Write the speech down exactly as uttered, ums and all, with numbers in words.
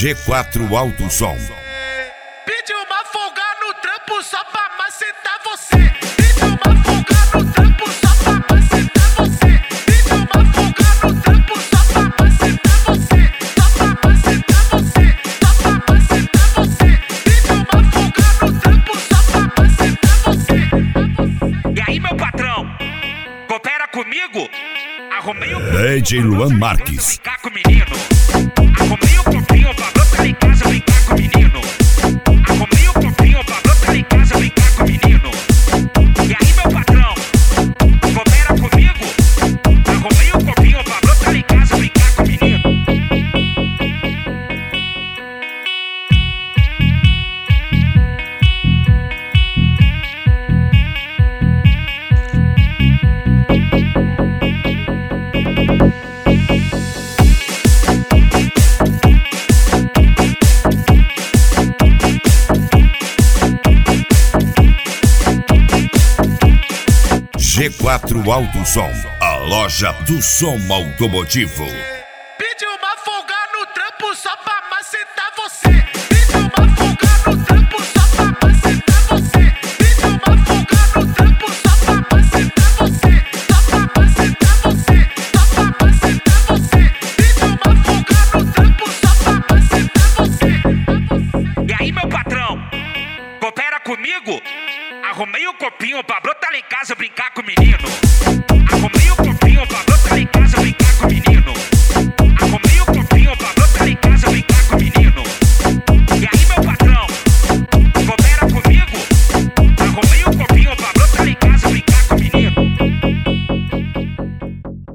G quatro Alto Som. Pediu uma folga no trampo só pra macetar você. Pediu uma folga no trampo só pra macetar você. Pediu uma folga no trampo só pra macetar você. Só pra macetar você. Só pra macetar você. Pediu uma folga no trampo só pra macetar você. E aí, meu patrão, coopera comigo? Arrumei o D J Luan Marques. Brincar com o menino. Arrumei o copinho pra brotar em casa brincar com o menino. Arrumei o copinho pra brotar em casa brincar com o menino. E aí, meu patrão, coopera comigo? Arrumei o copinho pra brotar em casa brincar com o menino. G quatro Alto Som, a loja do som automotivo. Pediu uma folga no trampo só pra macetar você. Pediu uma folga no trampo só pra macetar você. Pediu uma folga no trampo só pra macetar você. Só pra macetar você. Só pra macetar você. Pediu uma folga no trampo só pra macetar você. E aí, meu patrão, coopera comigo? Arrumei o copinho pra brotar lá em casa brincar com o menino.